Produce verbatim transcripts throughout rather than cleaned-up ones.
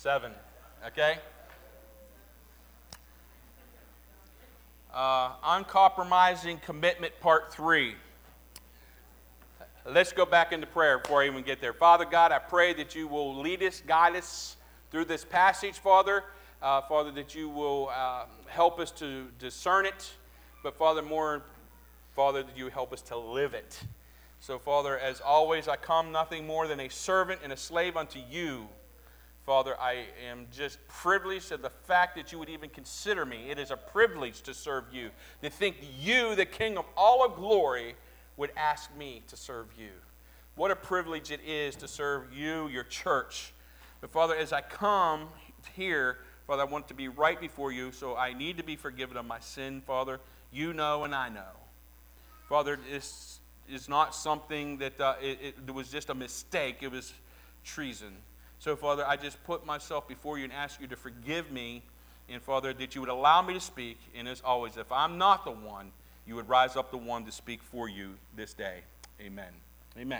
seven, okay? Uh, uncompromising commitment, part three. Let's go back into prayer before I even get there. Father God, I pray that you will lead us, guide us through this passage, Father. Uh, Father, that you will uh, help us to discern it. But Father, more, Father, that you help us to live it. So, Father, as always, I come nothing more than a servant and a slave unto you. Father, I am just privileged at the fact that you would even consider me. It is a privilege to serve you, to think you, the King of all of glory, would ask me to serve you. What a privilege it is to serve you, your church. But Father, as I come here, Father, I want to be right before you, so I need to be forgiven of my sin, Father. You know and I know. Father, this is not something that uh, it, it was just a mistake. It was treason. So, Father, I just put myself before you and ask you to forgive me. And, Father, that you would allow me to speak. And as always, if I'm not the one, you would rise up the one to speak for you this day. Amen. Amen.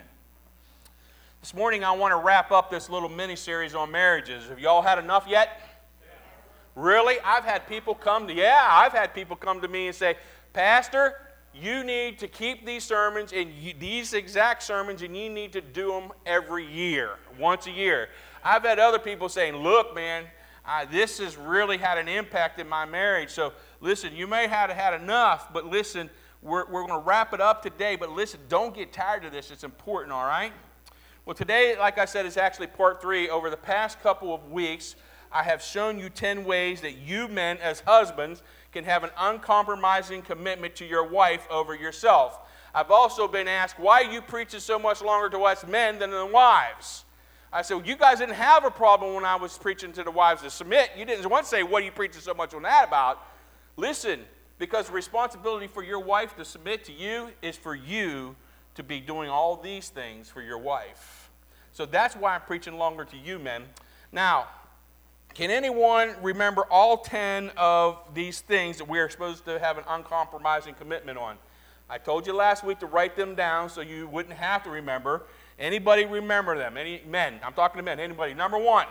This morning, I want to wrap up this little mini-series on marriages. Have you all had enough yet? Yeah. Really? I've had people come to, yeah, I've had people come to me and say, Pastor, you need to keep these sermons, and you, these exact sermons, and you need to do them every year, once a year. I've had other people saying, look, man, I, this has really had an impact in my marriage. So, listen, you may have had enough, but listen, we're, we're going to wrap it up today. But listen, don't get tired of this. It's important, all right? Well, today, like I said, is actually part three. Over the past couple of weeks, I have shown you ten ways that you men, as husbands, can have an uncompromising commitment to your wife over yourself. I've also been asked, why are you preaching so much longer to us men than the wives? I said, well, you guys didn't have a problem when I was preaching to the wives to submit. You didn't once say, what are you preaching so much on that about? Listen, because the responsibility for your wife to submit to you is for you to be doing all these things for your wife. So that's why I'm preaching longer to you, men. Now, can anyone remember all ten of these things that we are supposed to have an uncompromising commitment on? I told you last week to write them down so you wouldn't have to remember. Anybody remember them? Any men? I'm talking to men. Anybody? Number one,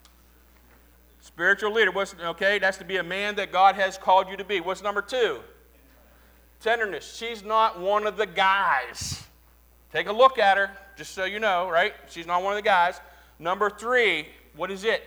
spiritual leader. What's, okay, that's to be a man that God has called you to be. What's number two? Tenderness. She's not one of the guys. Take a look at her, just so you know, right? She's not one of the guys. Number three, what is it?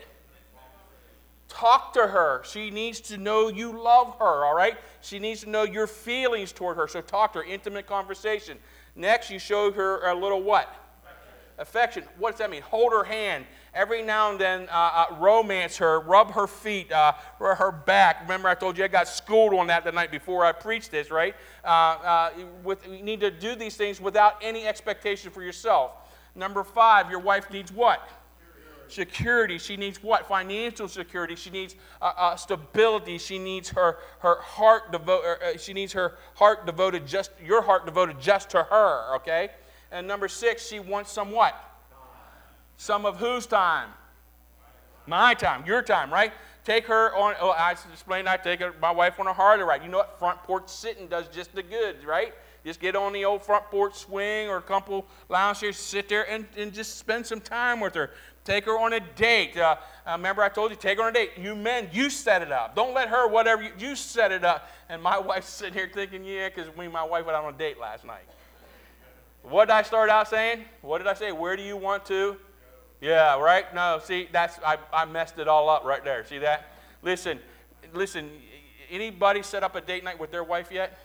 Talk to her. She needs to know you love her, all right? She needs to know your feelings toward her, so talk to her, intimate conversation. Next, you show her a little what? Affection. What does that mean? Hold her hand. Every now and then, uh, uh, romance her, rub her feet, uh, rub her back. Remember I told you I got schooled on that the night before I preached this, right? Uh, uh, with, you need to do these things without any expectation for yourself. Number five, your wife needs what? Security. She needs what? Financial security. She needs uh, uh, stability. She needs her her heart devoted. Uh, she needs her heart devoted just your heart devoted just to her. Okay. And number six, she wants some what? Some of whose time? My time. Your time, right? Take her on. Oh, I explained. I take her, my wife on a Harley ride. You know what? Front porch sitting does just the good, right? Just get on the old front porch swing or a couple lounge chairs, sit there and, and just spend some time with her. Take her on a date. Uh, uh, remember I told you, take her on a date. You men, you set it up. Don't let her, whatever, you, you set it up. And my wife's sitting here thinking, yeah, because me and my wife went out on a date last night. What did I start out saying? What did I say? Where do you want to? Yeah, right? No, see, that's I, I messed it all up right there. See that? Listen, listen, anybody set up a date night with their wife yet?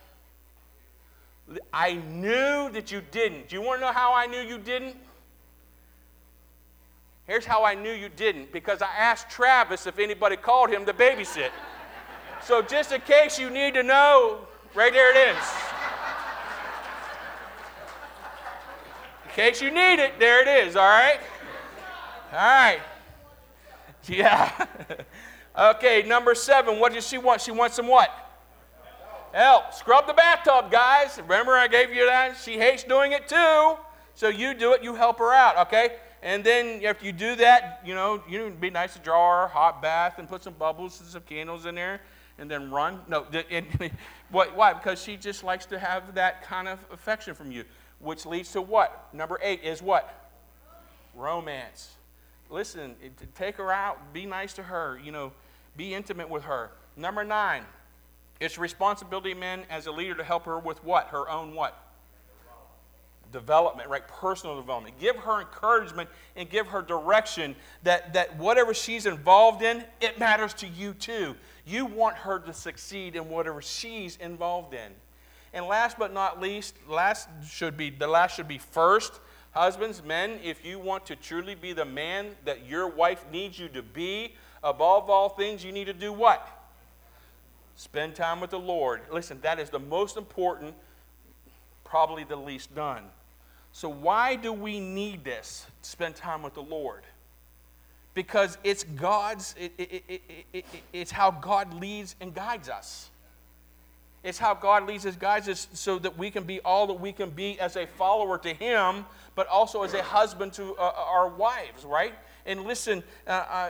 I knew that you didn't. Do you want to know how I knew you didn't? Here's how I knew you didn't. Because I asked Travis if anybody called him to babysit. So just in case you need to know, right there it is. In case you need it, there it is, all right? All right. Yeah. Okay, number seven, what does she want? She wants some what? Help. Scrub the bathtub, guys. Remember I gave you that? She hates doing it too. So you do it, you help her out, okay? And then if you do that, you know, you know, it'd be nice to draw her a hot bath and put some bubbles and some candles in there and then run. No, and, why? Because she just likes to have that kind of affection from you, which leads to what? Number eight is what? Romance. listen, take her out, be nice to her, you know, be intimate with her. Number nine, it's responsibility of men as a leader to help her with what? Her own what? Development, right? Personal development. Give her encouragement and give her direction that, that whatever she's involved in, it matters to you too. You want her to succeed in whatever she's involved in. And last but not least, last should be the last should be first. Husbands, men, if you want to truly be the man that your wife needs you to be, above all things, you need to do what? Spend time with the Lord. Listen, that is the most important, probably the least done. So why do we need this? Spend time with the Lord. Because it's God's, it, it, it, it, it, it's how God leads and guides us. It's how God leads and guides us so that we can be all that we can be as a follower to Him, but also as a husband to uh, our wives, right? And listen, uh, uh,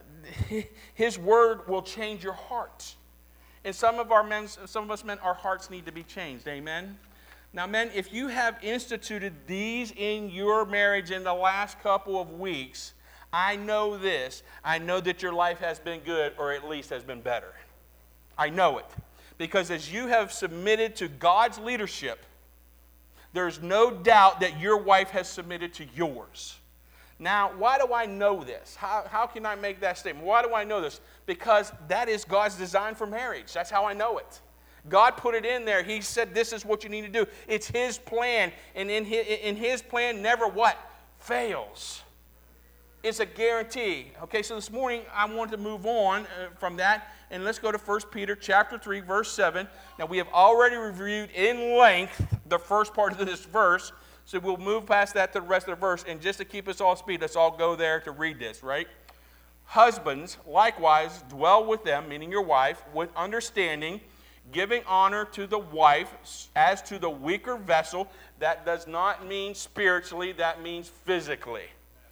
His word will change your heart. And some of our men, some of us men, our hearts need to be changed. Amen. Now, men, if you have instituted these in your marriage in the last couple of weeks, I know this. I know that your life has been good, or at least has been better. I know it. Because as you have submitted to God's leadership, there's no doubt that your wife has submitted to yours. Now, why do I know this? How, how can I make that statement? Why do I know this? Because that is God's design for marriage. That's how I know it. God put it in there. He said this is what you need to do. It's His plan. And in His, in his plan, never what? Fails. It's a guarantee. Okay, so this morning I want to move on from that. And let's go to First Peter chapter three, verse seven. Now, we have already reviewed in length the first part of this verse. So we'll move past that to the rest of the verse. And just to keep us all speed, let's all go there to read this, right? Husbands, likewise, dwell with them, meaning your wife, with understanding, giving honor to the wife as to the weaker vessel. That does not mean spiritually, that means physically.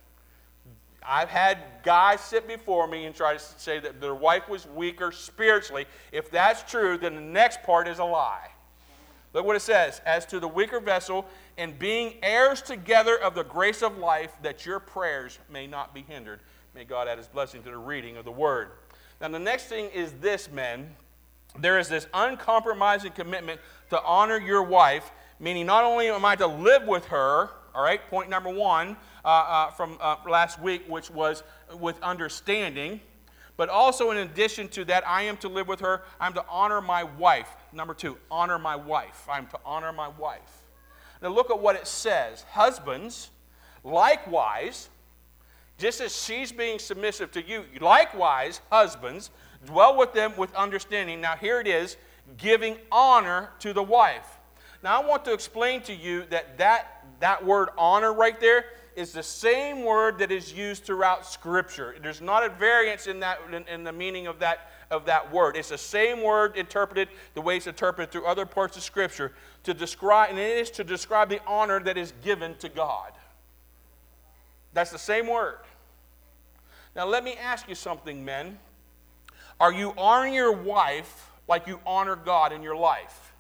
I've had guys sit before me and try to say that their wife was weaker spiritually. If that's true, then the next part is a lie. Look what it says. As to the weaker vessel, and being heirs together of the grace of life, that your prayers may not be hindered. May God add His blessing to the reading of the Word. Now the next thing is this, men. There is this uncompromising commitment to honor your wife, meaning not only am I to live with her, all right, point number one uh, uh, from uh, last week, which was with understanding, but also in addition to that, I am to live with her. I'm to honor my wife. Number two, honor my wife. I'm to honor my wife. Now look at what it says. Husbands, likewise, just as she's being submissive to you, likewise, husbands, dwell with them with understanding. Now here it is, giving honor to the wife. Now I want to explain to you that that, that word honor right there is the same word that is used throughout Scripture. There's not a variance in that in, in the meaning of that, of that word. It's the same word interpreted the way it's interpreted through other parts of Scripture to describe, and it is to describe the honor that is given to God. That's the same word. Now let me ask you something, men. Are you honoring your wife like you honor God in your life?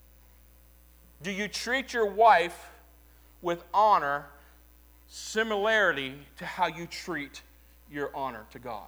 Do you treat your wife with honor similarly to how you treat your honor to God?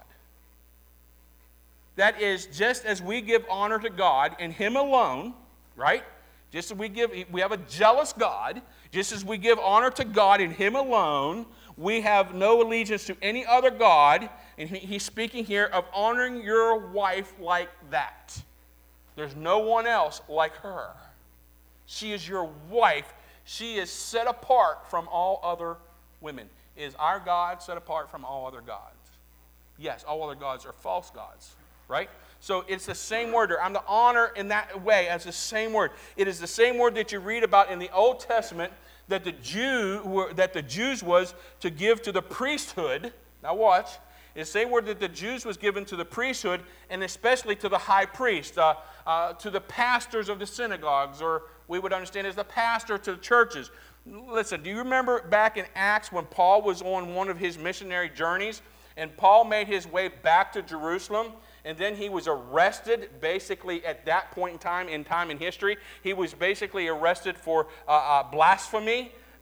That is, just as we give honor to God and Him alone, right? Just as we give, we have a jealous God, just as we give honor to God and Him alone, we have no allegiance to any other God, and he, he's speaking here of honoring your wife like that. There's no one else like her. She is your wife. She is set apart from all other women. Is our God set apart from all other gods? Yes, all other gods are false gods, right? So it's the same word. I'm to honor in that way as the same word. It is the same word that you read about in the Old Testament that the Jew that the Jews was to give to the priesthood. Now watch. It's the same word that the Jews was given to the priesthood, and especially to the high priest, uh, uh, to the pastors of the synagogues, or we would understand as the pastor to the churches. Listen, do you remember back in Acts when Paul was on one of his missionary journeys, and Paul made his way back to Jerusalem, and then he was arrested basically at that point in time, in time in history. He was basically arrested for uh, uh, blasphemy. Uh,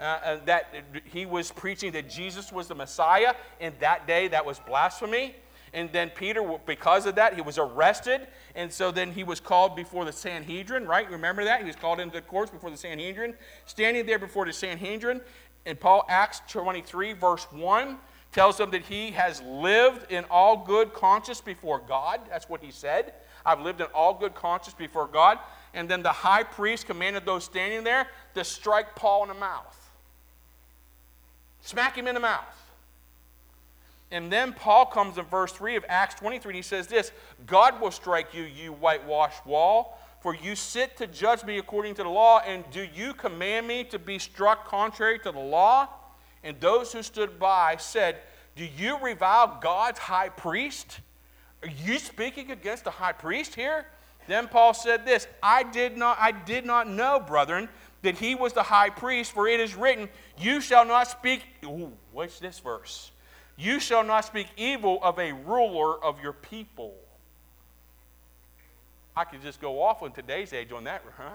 uh, and that he was preaching that Jesus was the Messiah. In that day, that was blasphemy. And then Peter, because of that, he was arrested. And so then he was called before the Sanhedrin, right? Remember that? He was called into the courts before the Sanhedrin. Standing there before the Sanhedrin. And Paul, Acts twenty-three, verse one, tells them that he has lived in all good conscience before God. That's what he said. I've lived in all good conscience before God. And then the high priest commanded those standing there to strike Paul in the mouth. Smack him in the mouth. And then Paul comes in verse three of Acts twenty-three, and he says this, God will strike you, you whitewashed wall, for you sit to judge me according to the law, and do you command me to be struck contrary to the law? And those who stood by said, do you revile God's high priest? Are you speaking against the high priest here? Then Paul said this, I did not, I did not know, brethren, that he was the high priest, for it is written, you shall not speak, ooh, what's this verse? You shall not speak evil of a ruler of your people. I could just go off in today's age on that, huh?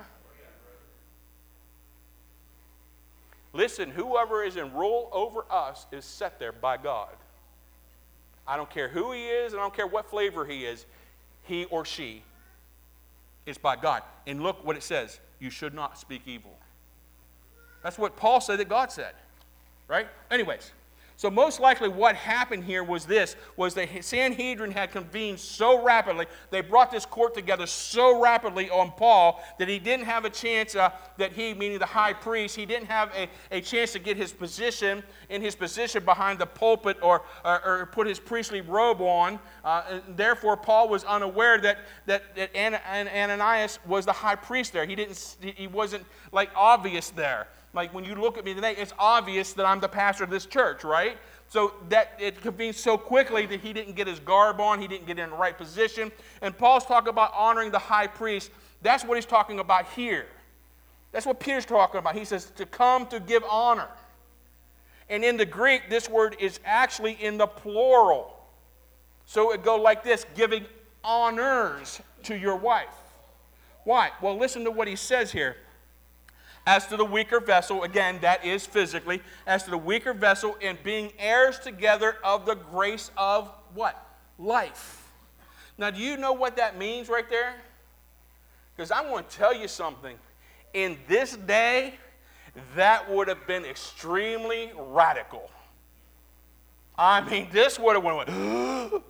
Listen, whoever is in rule over us is set there by God. I don't care who he is, and I don't care what flavor he is, he or she is by God. And look what it says, you should not speak evil. That's what Paul said that God said, right? Anyways. So most likely what happened here was this, was the Sanhedrin had convened so rapidly, they brought this court together so rapidly on Paul that he didn't have a chance, uh, that he, meaning the high priest, he didn't have a, a chance to get his position, in his position behind the pulpit or, or, or put his priestly robe on. Uh, and therefore, Paul was unaware that, that, that Ananias was the high priest there. He, didn't, he wasn't like obvious there. Like when you look at me today, it's obvious that I'm the pastor of this church, right? So that it convened so quickly that he didn't get his garb on, he didn't get in the right position. And Paul's talking about honoring the high priest. That's what he's talking about here. That's what Peter's talking about. He says to come to give honor. And in the Greek, this word is actually in the plural. So it goes like this, giving honors to your wife. Why? Well, listen to what he says here. As to the weaker vessel, again, that is physically, as to the weaker vessel in being heirs together of the grace of what? Life. Now, do you know what that means right there? Because I'm going to tell you something. In this day, that would have been extremely radical. I mean, this would have went,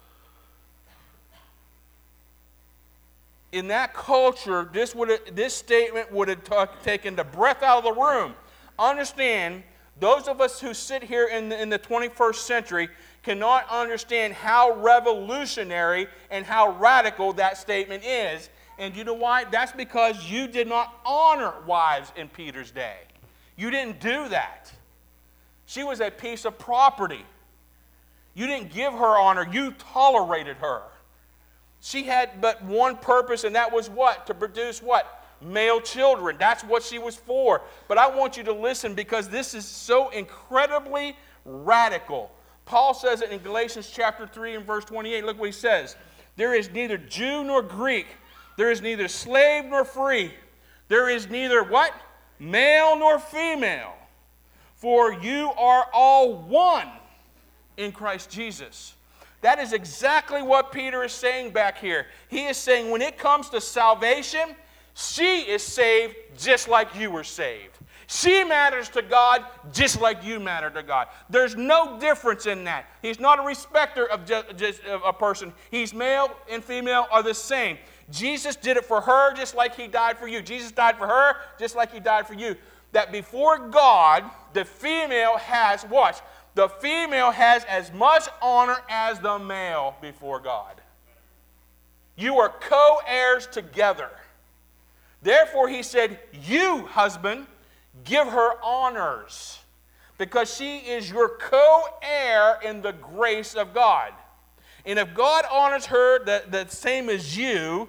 in that culture, this, would have, this statement would have t- taken the breath out of the room. Understand, those of us who sit here in the, in the twenty-first century cannot understand how revolutionary and how radical that statement is. And you know why? That's because you did not honor wives in Peter's day. You didn't do that. She was a piece of property. You didn't give her honor. You tolerated her. She had but one purpose, and that was what? To produce what? Male children. That's what she was for. But I want you to listen because this is so incredibly radical. Paul says it in Galatians chapter three and verse twenty-eight. Look what he says. There is neither Jew nor Greek. There is neither slave nor free. There is neither what? Male nor female. For you are all one in Christ Jesus. That is exactly what Peter is saying back here. He is saying when it comes to salvation, she is saved just like you were saved. She matters to God just like you matter to God. There's no difference in that. He's not a respecter of just, just of a person. He's male and female are the same. Jesus did it for her just like he died for you. Jesus died for her just like he died for you. That before God, the female has what? The female has as much honor as the male before God. You are co-heirs together. Therefore, he said, you, husband, give her honors because she is your co-heir in the grace of God. And if God honors her the, the same as you,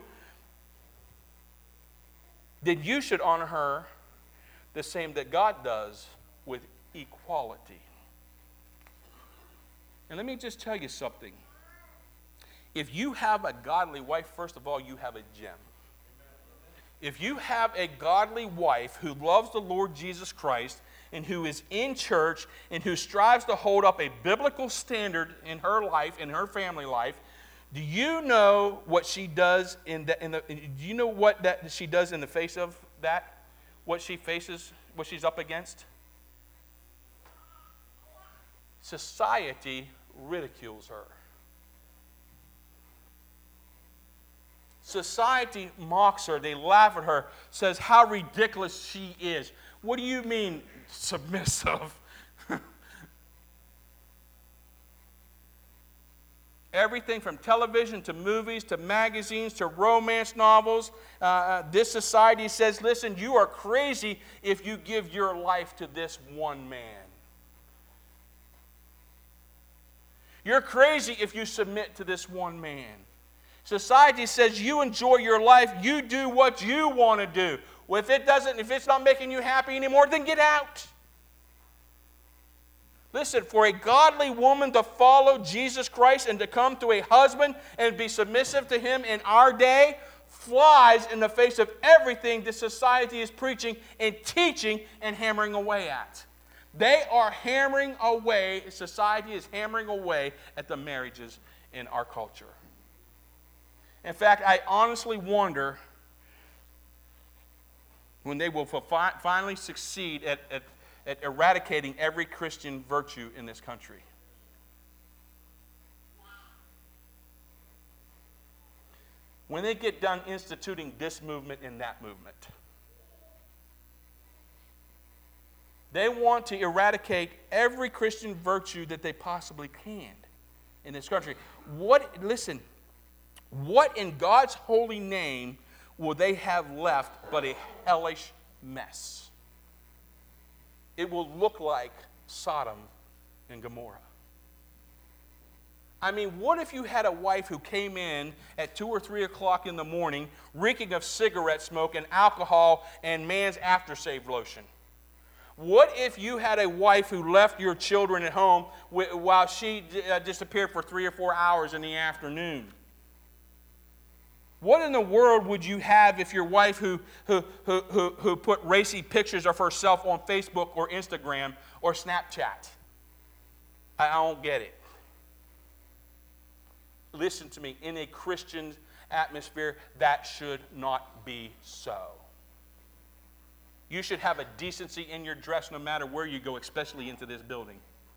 then you should honor her the same that God does with equality. And let me just tell you something. If you have a godly wife, first of all, you have a gem. If you have a godly wife who loves the Lord Jesus Christ and who is in church and who strives to hold up a biblical standard in her life, in her family life, do you know what she does in the, in the do you know what that she does in the face of that? What she faces, what she's up against? Society ridicules her. Society mocks her. They laugh at her, says how ridiculous she is. What do you mean submissive? Everything from television to movies to magazines to romance novels. Uh, this society says, listen, you are crazy if you give your life to this one man. You're crazy if you submit to this one man. Society says you enjoy your life, you do what you want to do. Well, if it doesn't, if it's not making you happy anymore, then get out. Listen, for a godly woman to follow Jesus Christ and to come to a husband and be submissive to him in our day flies in the face of everything that society is preaching and teaching and hammering away at. They are hammering away, society is hammering away at the marriages in our culture. In fact, I honestly wonder when they will fi- finally succeed at, at, at eradicating every Christian virtue in this country. When they get done instituting this movement and that movement. They want to eradicate every Christian virtue that they possibly can in this country. What, listen, what in God's holy name will they have left but a hellish mess? It will look like Sodom and Gomorrah. I mean, what if you had a wife who came in at two or three o'clock in the morning reeking of cigarette smoke and alcohol and man's aftershave lotion? What if you had a wife who left your children at home while she disappeared for three or four hours in the afternoon? What in the world would you have if your wife who, who, who, who, who put racy pictures of herself on Facebook or Instagram or Snapchat? I, I don't get it. Listen to me, in a Christian atmosphere, that should not be so. You should have a decency in your dress no matter where you go, especially into this building.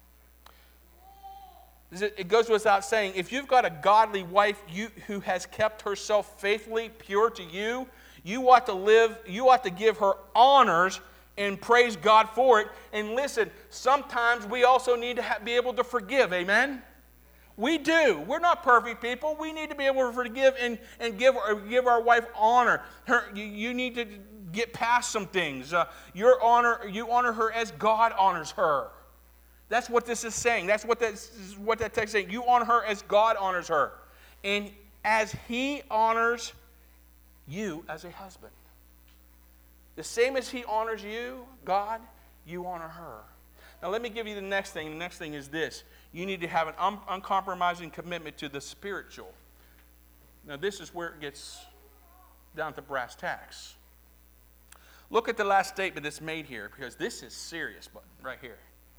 It goes without saying, if you've got a godly wife you, who has kept herself faithfully pure to you, you ought to live, you ought to give her honors and praise God for it. And listen, sometimes we also need to ha- be able to forgive, amen? We do. We're not perfect people. We need to be able to forgive and, and give, give our wife honor. Her, you, you need to get past some things. Uh, your honor, you honor her as God honors her. That's what this is saying. That's what that, is what that text is saying. You honor her as God honors her. And as he honors you as a husband. The same as he honors you, God, you honor her. Now let me give you the next thing. The next thing is this. You need to have an un- uncompromising commitment to the spiritual. Now this is where it gets down to brass tacks. Look at the last statement that's made here, because this is serious, but right here.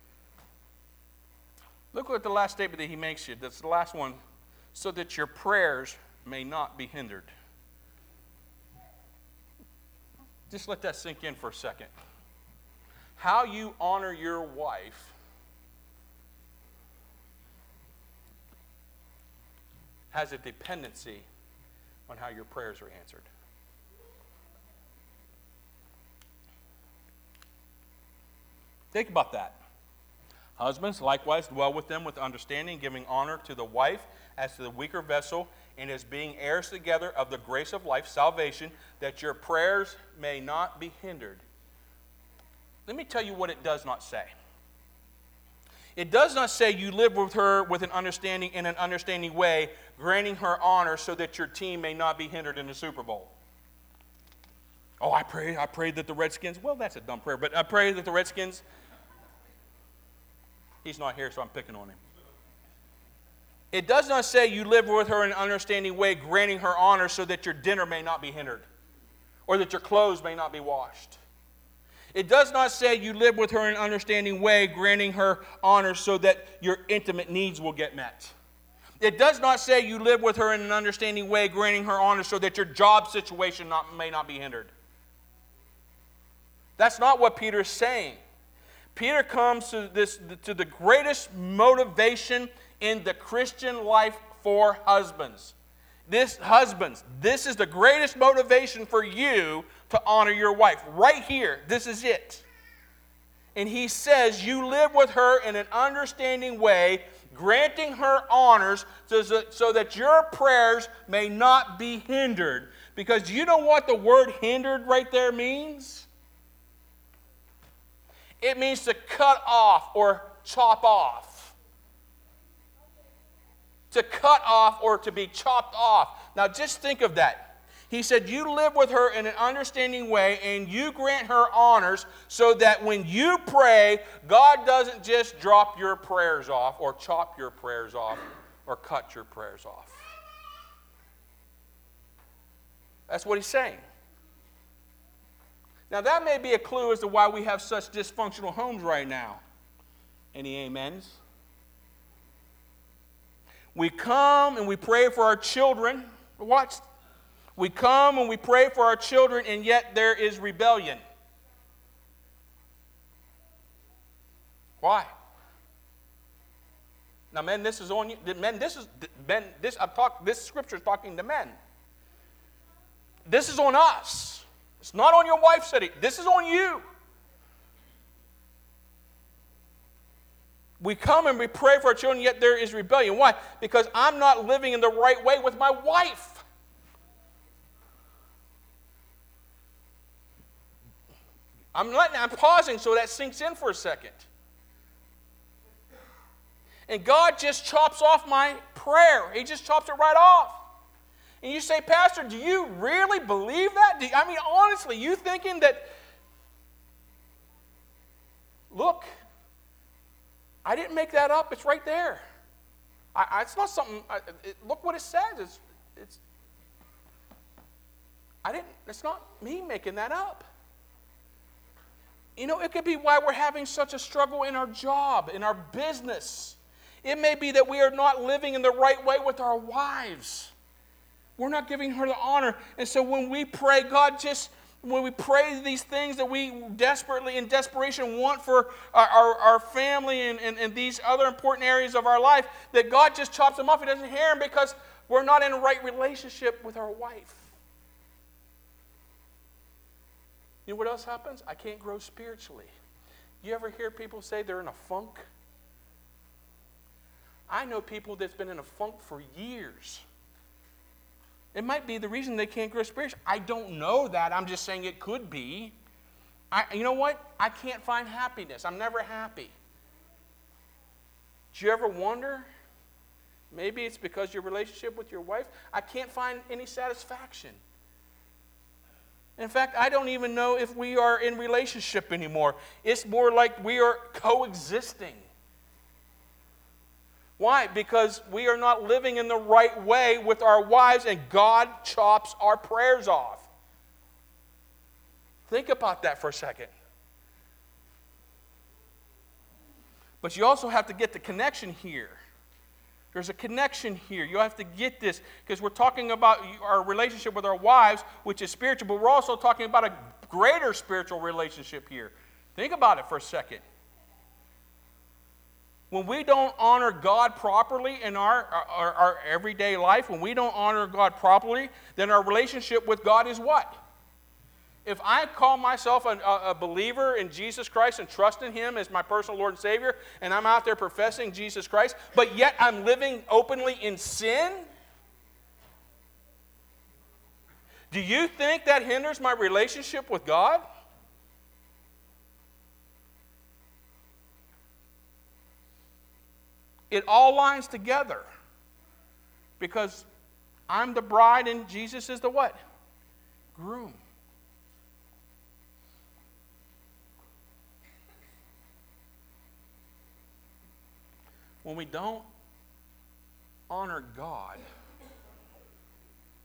Look at the last statement that he makes here. That's the last one. So that your prayers may not be hindered. Just let that sink in for a second. How you honor your wife has a dependency on how your prayers are answered. Think about that. Husbands, likewise, dwell with them with understanding, giving honor to the wife as to the weaker vessel, and as being heirs together of the grace of life, salvation, that your prayers may not be hindered. Let me tell you what it does not say. It does not say you live with her with an understanding in an understanding way, granting her honor so that your team may not be hindered in the Super Bowl. Oh, I pray, I pray that the Redskins, well, that's a dumb prayer, but I pray that the Redskins, he's not here, so I'm picking on him. It does not say you live with her in an understanding way, granting her honor so that your dinner may not be hindered, or that your clothes may not be washed. It does not say you live with her in an understanding way, granting her honor so that your intimate needs will get met. It does not say you live with her in an understanding way, granting her honor so that your job situation not, may not be hindered. That's not what Peter is saying. Peter comes to this to the greatest motivation in the Christian life for husbands. This husbands, this is the greatest motivation for you to honor your wife. Right here, this is it. And he says you live with her in an understanding way, granting her honors so, so that your prayers may not be hindered. Because you know what the word hindered right there means? It means to cut off or chop off. To cut off or to be chopped off. Now just think of that. He said you live with her in an understanding way and you grant her honors so that when you pray, God doesn't just drop your prayers off or chop your prayers off or cut your prayers off. That's what he's saying. Now that may be a clue as to why we have such dysfunctional homes right now. Any amens? We come and we pray for our children. Watch. We come and we pray for our children, and yet there is rebellion. Why? Now, men, this is on you. Men, this is men. This I'm talk, This scripture is talking to men. This is on us. It's not on your wife, said it. This is on you. We come and we pray for our children, yet there is rebellion. Why? Because I'm not living in the right way with my wife. I'm letting, I'm pausing so that sinks in for a second. And God just chops off my prayer. He just chops it right off. And you say, Pastor, do you really believe that? Do you, I mean, honestly, you thinking that, look, I didn't make that up. It's right there. I, I, it's not something, I, it, look what it says. It's, it's, I didn't, it's not me making that up. You know, it could be why we're having such a struggle in our job, in our business. It may be that we are not living in the right way with our wives. We're not giving her the honor. And so when we pray, God just, when we pray these things that we desperately, in desperation, want for our, our, our family and, and, and these other important areas of our life, that God just chops them off. He doesn't hear them because we're not in a right relationship with our wife. You know what else happens? I can't grow spiritually. You ever hear people say they're in a funk? I know people that's been in a funk for years. It might be the reason they can't grow spiritually. I don't know that. I'm just saying it could be. I, you know what? I can't find happiness. I'm never happy. Do you ever wonder? Maybe it's because your relationship with your wife. I can't find any satisfaction. In fact, I don't even know if we are in relationship anymore. It's more like we are coexisting. Why? Because we are not living in the right way with our wives, and God chops our prayers off. Think about that for a second. But you also have to get the connection here. There's a connection here. You have to get this, because we're talking about our relationship with our wives, which is spiritual, but we're also talking about a greater spiritual relationship here. Think about it for a second. When we don't honor God properly in our, our, our everyday life, when we don't honor God properly, then our relationship with God is what? If I call myself a, a believer in Jesus Christ and trust in Him as my personal Lord and Savior, and I'm out there professing Jesus Christ, but yet I'm living openly in sin, do you think that hinders my relationship with God? It all lines together, because I'm the bride and Jesus is the what? Groom. When we don't honor God,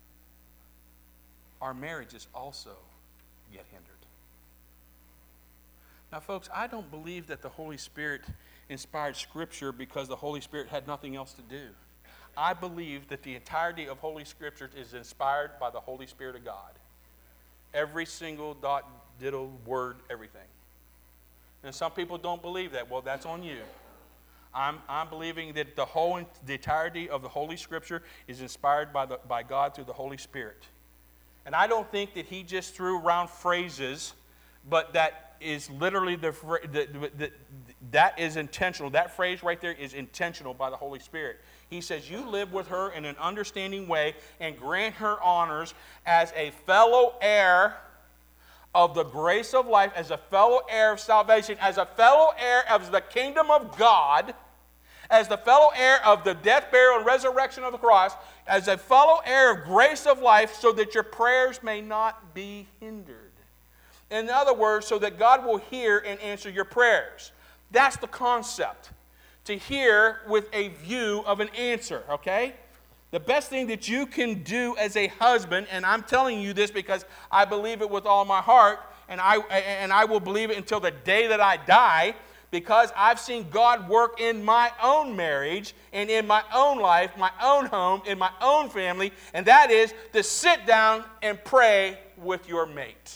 our marriages also get hindered. Now, folks, I don't believe that the Holy Spirit inspired Scripture because the Holy Spirit had nothing else to do. I believe that the entirety of Holy Scripture is inspired by the Holy Spirit of God. Every single dot, diddle, word, everything. And some people don't believe that. Well, that's on you. I'm, I'm believing that the whole, the entirety of the Holy Scripture is inspired by, the, by God through the Holy Spirit. And I don't think that he just threw around phrases, but that is literally the, the, the, the that is intentional. That phrase right there is intentional by the Holy Spirit. He says, you live with her in an understanding way and grant her honors as a fellow heir of the grace of life, as a fellow heir of salvation, as a fellow heir of the kingdom of God, as the fellow heir of the death, burial, and resurrection of the cross, as a fellow heir of grace of life, so that your prayers may not be hindered. In other words, so that God will hear and answer your prayers. That's the concept. To hear with a view of an answer, okay? The best thing that you can do as a husband, and I'm telling you this because I believe it with all my heart, and I, and I will believe it until the day that I die, because I've seen God work in my own marriage and in my own life, my own home, in my own family, and that is to sit down and pray with your mate.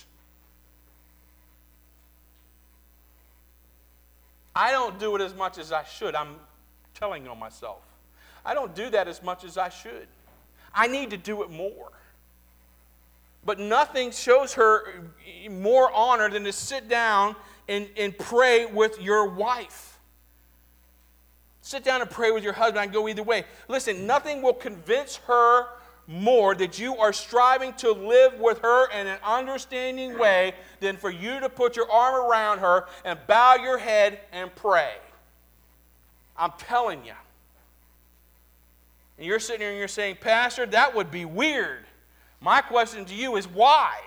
I don't do it as much as I should. I'm telling on myself. I don't do that as much as I should. I need to do it more. But nothing shows her more honor than to sit down and, and pray with your wife. Sit down and pray with your husband. I can go either way. Listen, nothing will convince her more that you are striving to live with her in an understanding way than for you to put your arm around her and bow your head and pray. I'm telling you. And you're sitting here and you're saying, Pastor, that would be weird. My question to you is why?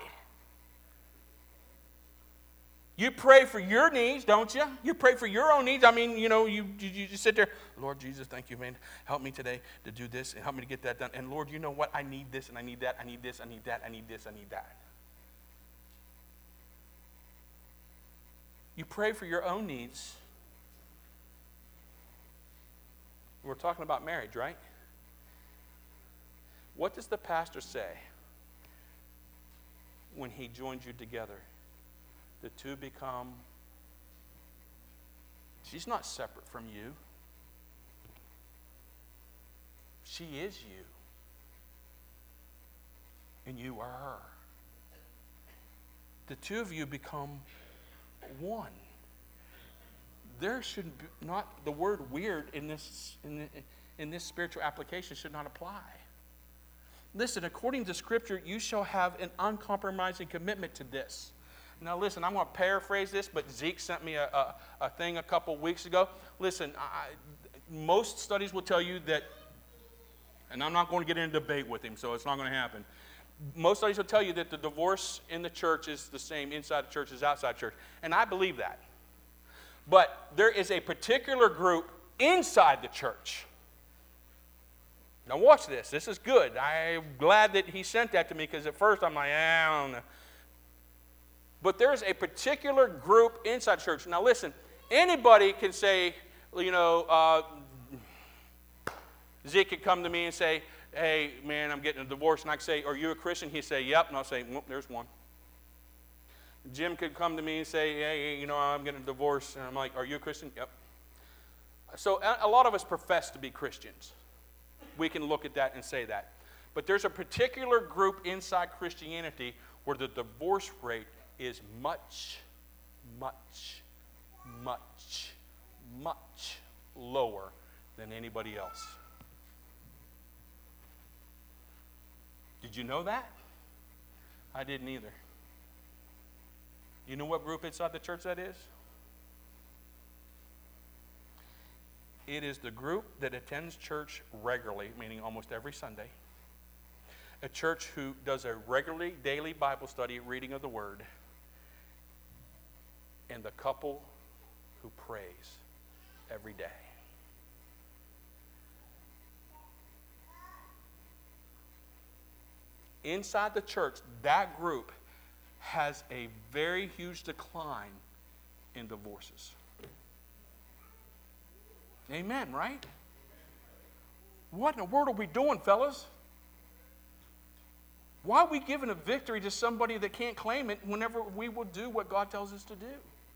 You pray for your needs, don't you? You pray for your own needs. I mean, you know, you, you, you just sit there, Lord Jesus, thank you, man. Help me today to do this and help me to get that done. And Lord, you know what? I need this and I need that. I need this. I need that. I need this. I need that. You pray for your own needs. We're talking about marriage, right? What does the pastor say when he joins you together? The two become, she's not separate from you. She is you. And you are her. The two of you become one. There should be not, the word weird in this, in, the, in this spiritual application should not apply. Listen, according to Scripture, you shall have an uncompromising commitment to this. Now listen, I'm going to paraphrase this, but Zeke sent me a, a, a thing a couple weeks ago. Listen, I, most studies will tell you that, and I'm not going to get in a debate with him, so it's not going to happen. Most studies will tell you that the divorce in the church is the same inside the church as outside the church, and I believe that. But there is a particular group inside the church. Now watch this. This is good. I'm glad that he sent that to me because at first I'm like, eh, I don't know. But there's a particular group inside church. Now listen, anybody can say, you know, uh, Zeke could come to me and say, hey, man, I'm getting a divorce. And I could say, are you a Christian? He'd say, yep. And I'll say, well, there's one. Jim could come to me and say, hey, you know, I'm getting a divorce. And I'm like, are you a Christian? Yep. So a lot of us profess to be Christians. We can look at that and say that. But there's a particular group inside Christianity where the divorce rate is much, much, much, much lower than anybody else. Did you know that? I didn't either. You know what group inside the church that is? It is the group that attends church regularly, meaning almost every Sunday. A church who does a regularly daily Bible study, reading of the Word. And the couple who prays every day. Inside the church, that group has a very huge decline in divorces. Amen, right? What in the world are we doing, fellas? Why are we giving a victory to somebody that can't claim it whenever we will do what God tells us to do?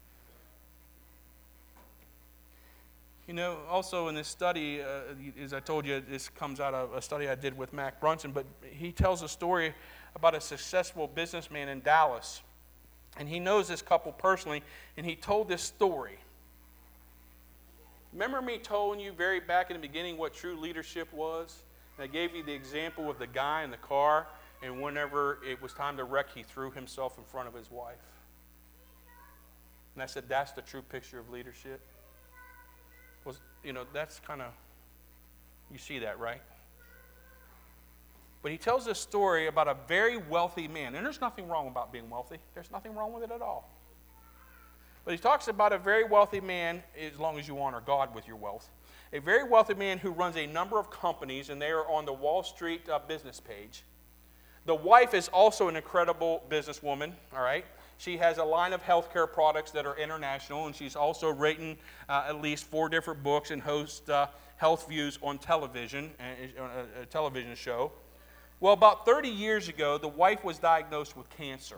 You know, also in this study, uh, as I told you, this comes out of a study I did with Mac Brunson, but he tells a story about a successful businessman in Dallas. And he knows this couple personally, and he told this story. Remember me telling you very back in the beginning what true leadership was? And I gave you the example of the guy in the car, and whenever it was time to wreck, he threw himself in front of his wife. And I said, that's the true picture of leadership. Was, you know, that's kind of, you see that, right? But he tells this story about a very wealthy man. And there's nothing wrong about being wealthy. There's nothing wrong with it at all. But he talks about a very wealthy man, as long as you honor God with your wealth. A very wealthy man who runs a number of companies, and they are on the Wall Street uh, business page. The wife is also an incredible businesswoman, all right? She has a line of healthcare products that are international, and she's also written uh, at least four different books and hosts uh, Health Views on television, uh, a, a television show. Well, about thirty years ago, the wife was diagnosed with cancer.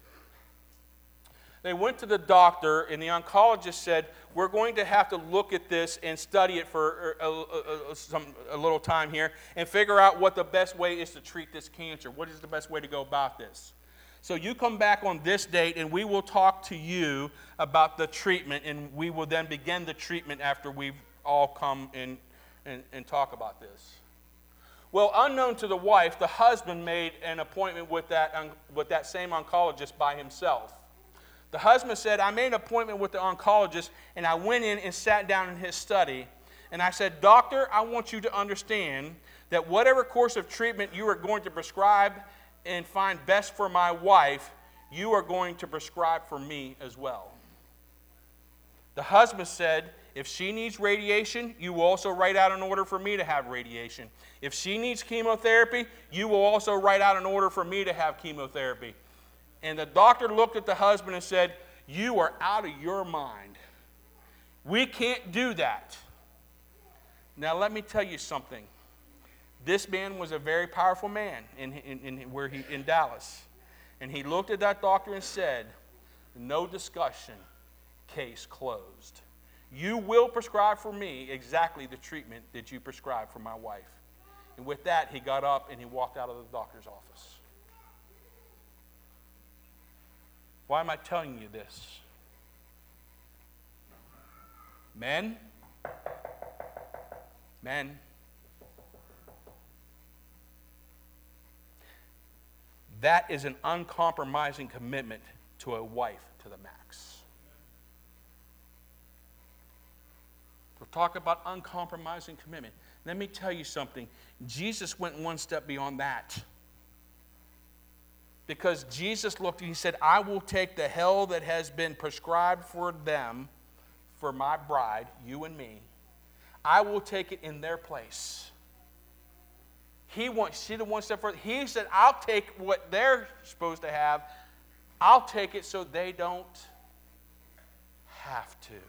They went to the doctor, and the oncologist said, we're going to have to look at this and study it for a, a, a, some, a little time here and figure out what the best way is to treat this cancer. What is the best way to go about this? So you come back on this date, and we will talk to you about the treatment, and we will then begin the treatment after we've all come and, and, and talk about this. Well, unknown to the wife, the husband made an appointment with that, um, with that same oncologist by himself. The husband said, I made an appointment with the oncologist, and I went in and sat down in his study, and I said, Doctor, I want you to understand that whatever course of treatment you are going to prescribe and find best for my wife, you are going to prescribe for me as well. The husband said, if she needs radiation, you will also write out an order for me to have radiation. If she needs chemotherapy, you will also write out an order for me to have chemotherapy. And the doctor looked at the husband and said, you are out of your mind. We can't do that. Now let me tell you something. This man was a very powerful man in, in, in, where he, in Dallas. And he looked at that doctor and said, no discussion, case closed. You will prescribe for me exactly the treatment that you prescribed for my wife. And with that, he got up and he walked out of the doctor's office. Why am I telling you this? Men, men, that is an uncompromising commitment to a wife to the max. We'll talk about uncompromising commitment. Let me tell you something. Jesus went one step beyond that. Because Jesus looked and he said, I will take the hell that has been prescribed for them, for my bride, you and me. I will take it in their place. He wants, see the one step further. He said, I'll take what they're supposed to have. I'll take it so they don't have to.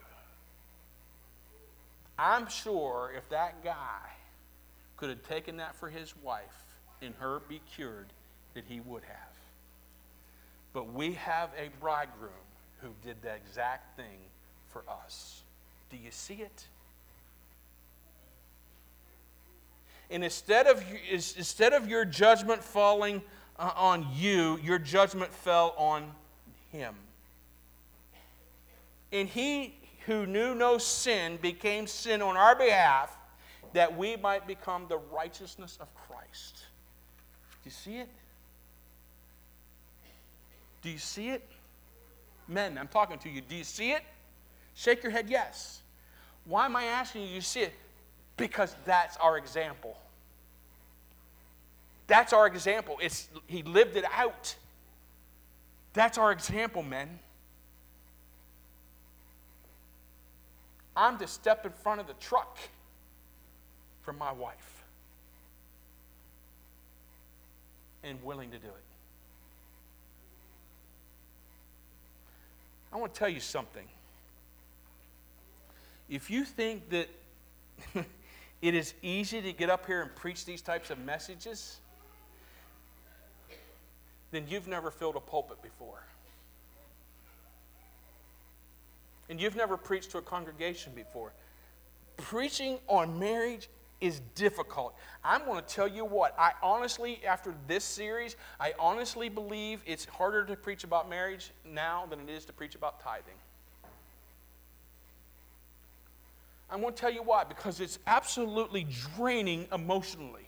I'm sure if that guy could have taken that for his wife and her be cured, that he would have. But we have a bridegroom who did the exact thing for us. Do you see it? And instead of, instead of your judgment falling uh, on you, your judgment fell on him. And he who knew no sin became sin on our behalf, that we might become the righteousness of Christ. Do you see it? Do you see it? Men, I'm talking to you. Do you see it? Shake your head, yes. Why am I asking you, do you see it? Because that's our example. That's our example. It's, he lived it out. That's our example, men. I'm to step in front of the truck for my wife. And willing to do it. I want to tell you something. If you think that it is easy to get up here and preach these types of messages, then you've never filled a pulpit before. And you've never preached to a congregation before. Preaching on marriage is difficult. I'm going to tell you what, I honestly, after this series, I honestly believe it's harder to preach about marriage now than it is to preach about tithing. I'm going to tell you why. Because it's absolutely draining emotionally.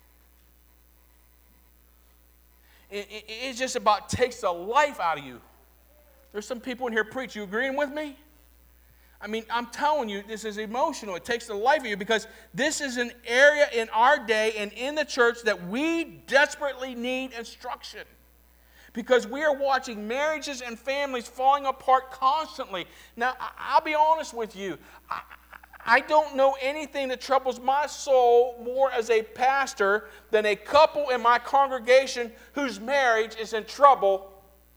It, it, it just about takes the life out of you. There's some people in here preach. You agreeing with me? I mean, I'm telling you, this is emotional. It takes the life of you because this is an area in our day and in the church that we desperately need instruction. Because we are watching marriages and families falling apart constantly. Now, I'll be honest with you. I, I don't know anything that troubles my soul more as a pastor than a couple in my congregation whose marriage is in trouble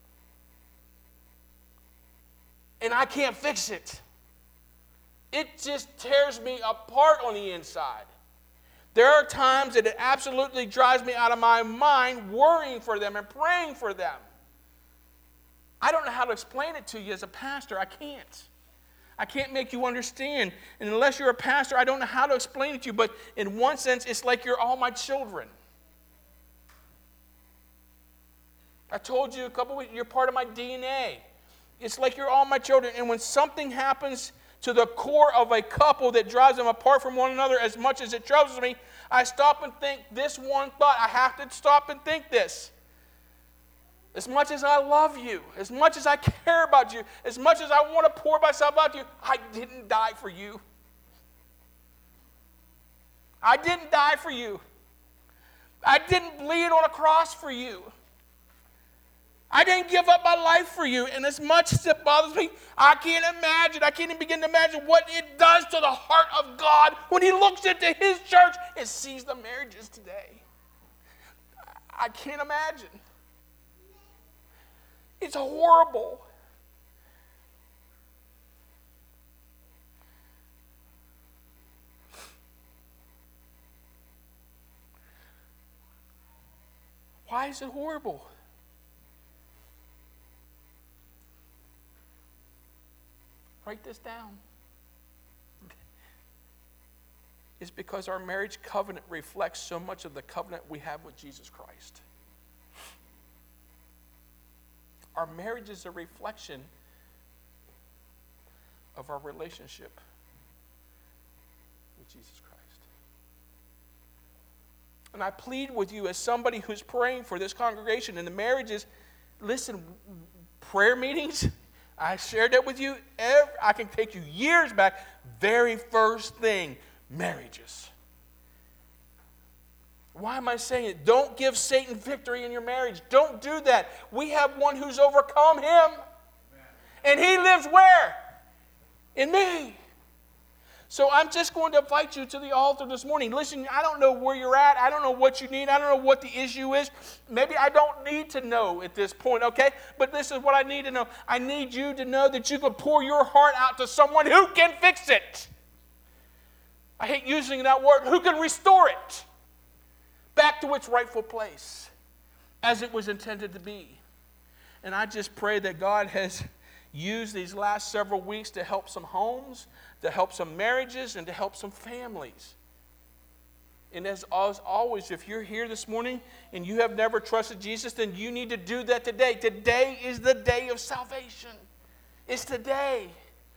and I can't fix it. It just tears me apart on the inside. There are times that it absolutely drives me out of my mind worrying for them and praying for them. I don't know how to explain it to you as a pastor. I can't. I can't make you understand. And unless you're a pastor, I don't know how to explain it to you. But in one sense, it's like you're all my children. I told you a couple weeks, you're part of my D N A. It's like you're all my children. And when something happens to the core of a couple that drives them apart from one another as much as it troubles me, I stop and think this one thought. I have to stop and think this. As much as I love you, as much as I care about you, as much as I want to pour myself out to you, I didn't die for you. I didn't die for you. I didn't bleed on a cross for you. I didn't give up my life for you. And as much as it bothers me, I can't imagine, I can't even begin to imagine what it does to the heart of God when He looks into His church and sees the marriages today. I can't imagine. It's horrible. Why is it horrible? Write this down. It's because our marriage covenant reflects so much of the covenant we have with Jesus Christ. Our marriage is a reflection of our relationship with Jesus Christ. And I plead with you as somebody who's praying for this congregation and the marriages, listen, prayer meetings, I shared that with you. Every, I can take you years back. Very first thing, marriages. Why am I saying it? Don't give Satan victory in your marriage. Don't do that. We have one who's overcome him. And he lives where? In me. So I'm just going to invite you to the altar this morning. Listen, I don't know where you're at. I don't know what you need. I don't know what the issue is. Maybe I don't need to know at this point, okay? But this is what I need to know. I need you to know that you can pour your heart out to someone who can fix it. I hate using that word. Who can restore it back to its rightful place as it was intended to be. And I just pray that God has used these last several weeks to help some homes, to help some marriages, and to help some families. And as always, if you're here this morning and you have never trusted Jesus, then you need to do that today. Today is the day of salvation. It's today.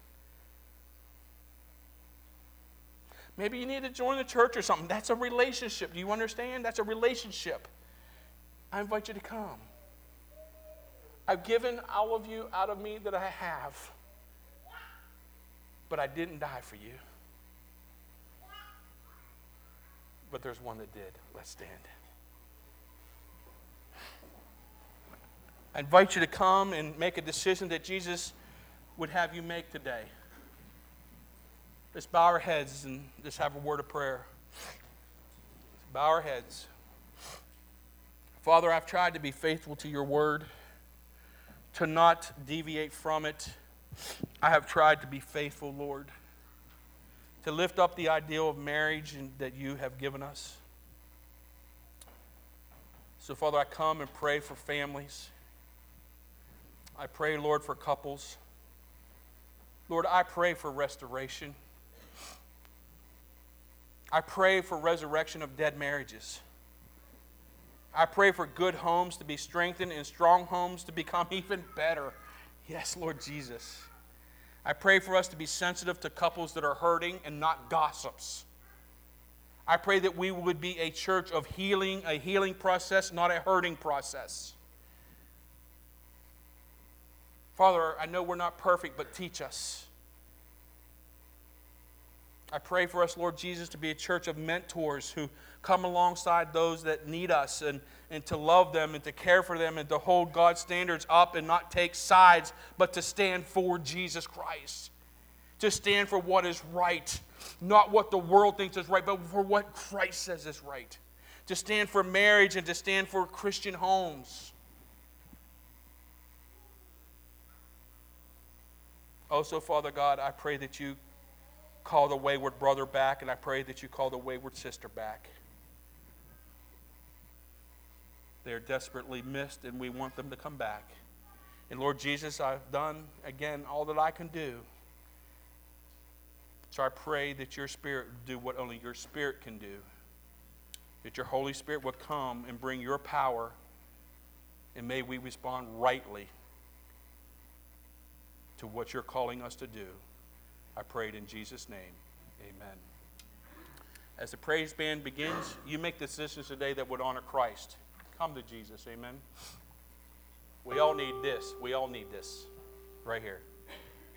Maybe you need to join the church or something. That's a relationship. Do you understand? That's a relationship. I invite you to come. I've given all of you out of me that I have. But I didn't die for you. But there's one that did. Let's stand. I invite you to come and make a decision that Jesus would have you make today. Let's bow our heads and just have a word of prayer. Let's bow our heads. Father, I've tried to be faithful to your word, to not deviate from it. I have tried to be faithful, Lord. to lift up the ideal of marriage and, that you have given us. So, Father, I come and pray for families. I pray, Lord, for couples. Lord, I pray for restoration. I pray for resurrection of dead marriages. I pray for good homes to be strengthened and strong homes to become even better. Yes, Lord Jesus. I pray for us to be sensitive to couples that are hurting and not gossips. I pray that we would be a church of healing, a healing process, not a hurting process. Father, I know we're not perfect, but teach us. I pray for us, Lord Jesus, to be a church of mentors who come alongside those that need us and, and to love them and to care for them and to hold God's standards up and not take sides, but to stand for Jesus Christ. To stand for what is right. Not what the world thinks is right, but for what Christ says is right. To stand for marriage and to stand for Christian homes. Also, Father God, I pray that you call the wayward brother back, and I pray that you call the wayward sister back. They are desperately missed, and we want them to come back. And Lord Jesus, I've done, again, all that I can do. So I pray that your Spirit would do what only your Spirit can do. That your Holy Spirit would come and bring your power, and may we respond rightly to what you're calling us to do. I pray it in Jesus' name. Amen. As the praise band begins, you make decisions today that would honor Christ. Come to Jesus. Amen. We all need this. We all need this right here.